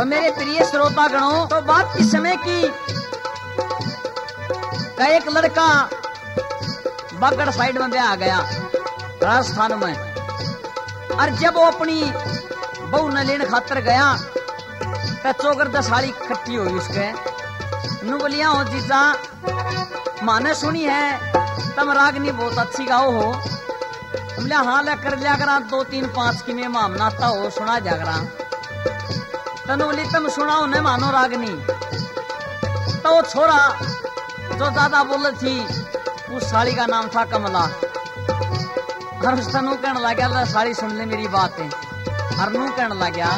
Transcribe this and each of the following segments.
मेरे प्रिय श्रोता गणों, तो बात इस समय की का एक लड़का बागड़ साइड में ब्याह गया राजस्थान में, और जब वो अपनी बहू न लेने खातर गया तो चौगर दसाली इकट्ठी हुई उसके नु बोलिया हो जीजा माने सुनी है तम रागनी बहुत अच्छी गाओ हो। बोलिया हाँ ले कर लिया करा 2 3 5 की में मामनाता हो सुना जागरा। तनु बोली तुम सुनाओ न मानो रागनी। तो वो छोरा जो ज्यादा बोल थी उस साड़ी का नाम था कमला। और उस तनु कहने लग गया साड़ी सुन ले मेरी बात है। और नू कहने लग गया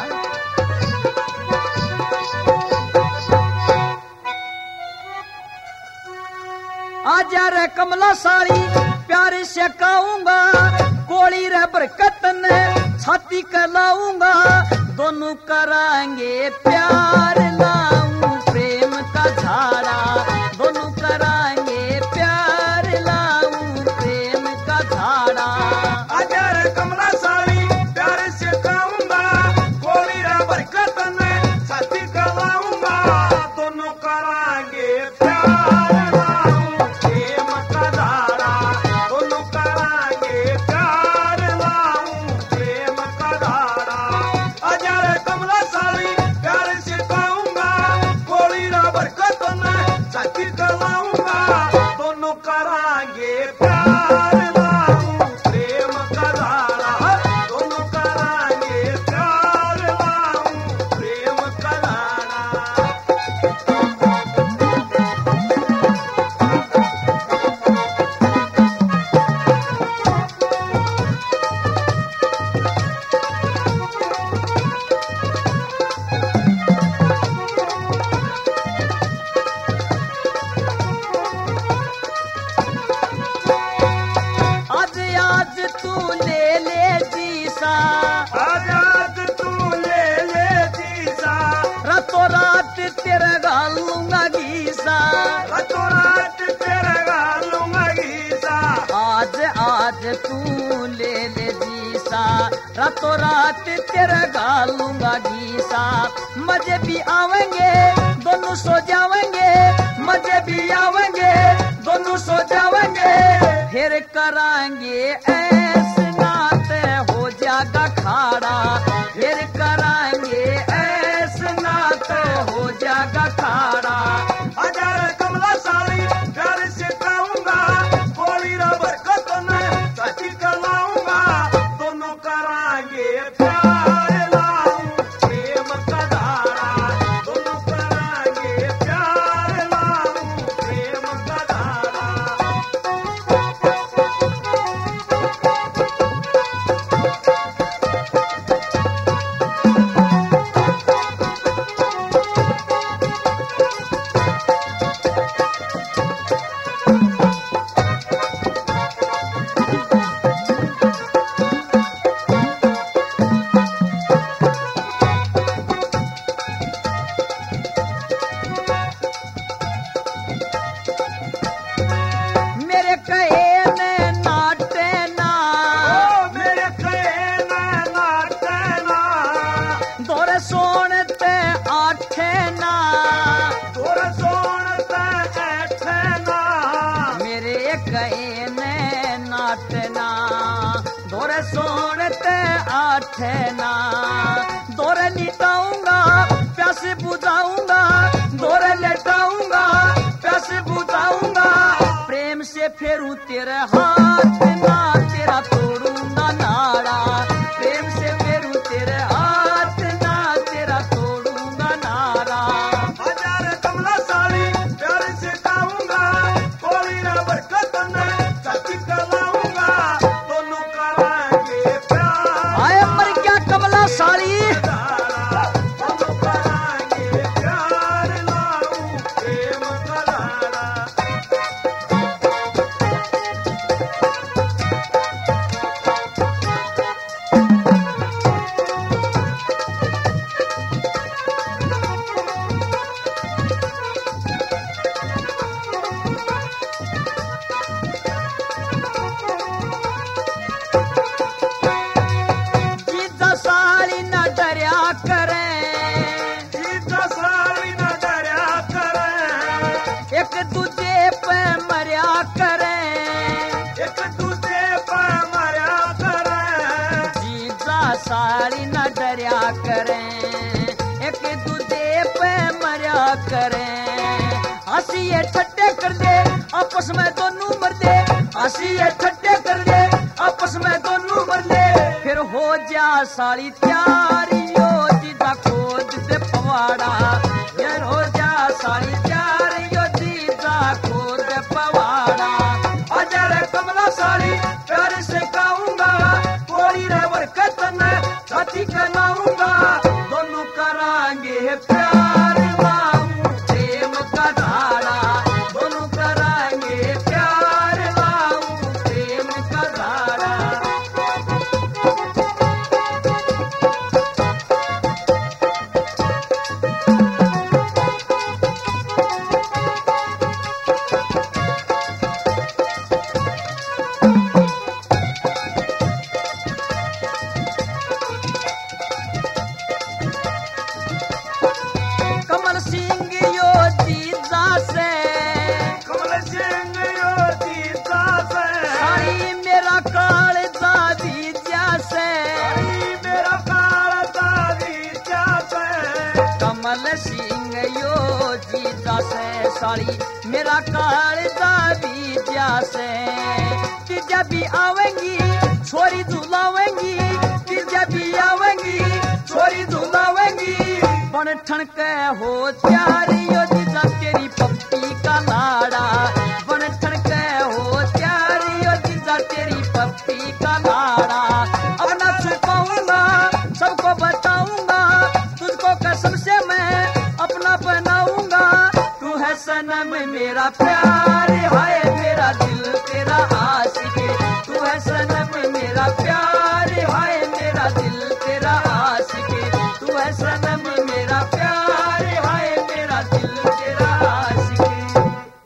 आजा रे कमला साड़ी प्यारे से कहूंगा, कोड़ी रे बरकत ने छाती कहलाऊंगा, दोनों कराएंगे प्यार लाऊं प्रेम का झाड़ा, दोनों कराएंगे प्यार लाऊं प्रेम का झाड़ा। आजा रे कमला साड़ी प्यारे से कहूंगा, कोड़ी रे बरकत ने छाती कहलाऊंगा, दोनों कराएंगे प्यार लाऊं प्रेम का धारा, दोनों कराएंगे प्यार लाऊं प्रेम का धारा। आजा रे कमला साड़ी प्यारे से कहूंगा, कोड़ी रे बरकत ने छाती कहलाऊंगा, दोनों कराएंगे प्यार लाऊं प्रेम का धारा, दोनों कराएंगे प्यार लाऊं प्रेम का धारा। आज आज तू ले जीसा, आजाद तू ले जीसा, रातों रात तेरा गालूंगा गीसा। रातों रात तेरा गालूंगा गीसा। आज आज तू ले जीसा, रातों रात तेरा गालूंगा गीसा। मजे भी आवेंगे दोनों सो जावेंगे, मजे भी आवेंगे दोनों सो जावेंगे, फिर कराएंगे ऐसे नाते हो जाएगा खाड़ा, फिर कराएंगे ऐसे नाते हो जाएगा खाड़ा। आजा रे कमला साड़ी प्यारे से कहूंगा, कोड़ी रे बरकत ने छाती कहलाऊंगा, दोनों कराएंगे प्यार लाऊं प्रेम का धारा, दोनों कराएंगे प्यार लाऊं प्रेम का धारा। मेरे कहे ने नाटे ना, ओ मेरे कहना नाटे ना, दोरे सोनते आठे ना, तोर सोनते ऐठे ना, मेरे कहे ने नाटना, दोरे सोनते आठे ना, दोरे लिटाऊंगा प्यास बुझाऊंगा, दोरे लेटाऊंगा प्यास बुझाऊंगा, प्रेम से फेरूं तेरे हाथ ना तेरा तोड़ूंगा नाड़ा, प्रेम से फेरूं तेरे हाथ ना तेरा तोड़ूंगा नाड़ा। आजा रे कमला साड़ी प्यारे से कहूंगा, कोड़ी रे बरकत ने छाती कहलाऊंगा, दोनों कराएंगे प्यार आए मर क्या कमला साड़ी, धारा, दोनों कराएंगे प्यार लाऊं प्रेम का धारा। करें, एक दूजे पे मरा करें। हंसी ये ठट्टे कर दे आपस में दोनों मर दे, हंसी ये ठट्टे कर दे आपस में दोनों मर दे। फिर हो जा साली त्यारी यो जीजा खोद दे पवाड़ा, फिर हो जा साली त्यारी यो जीजा खोद दे पवाड़ा। अजर कमला साड़ी प्यार से गाऊंगा, कोई रे बरकत न छाती कहलाऊंगा। दोनों करांगे प्यार लाऊं प्रेम का धारा, दोनों करांगे प्यार लाऊं प्रेम का धारा। कमल सिंह यो जीजा से कमल सिंह यो जीता से, साड़ी मेरा कालजा बीजा से। मेरा कालजा बीजा से। कमल सिंह यो जीजा से साड़ी मेरा कालजा बीजा से। तीजा भी आवेंगी छोरी झुलावेंगी, तीजा भी आवेंगी छोरी झुलावेंगी। बन ठणके हो त्यारी यो जीजा तेरी पप्पी का लाड़ा, बन ठणके हो त्यारी यो जीजा तेरी पप्पी का लाड़ा। अब ना छुपाऊंगा सबको बताऊंगा, तुझको कसम से मैं अपना बनाऊंगा। तू है सनम मेरा प्यार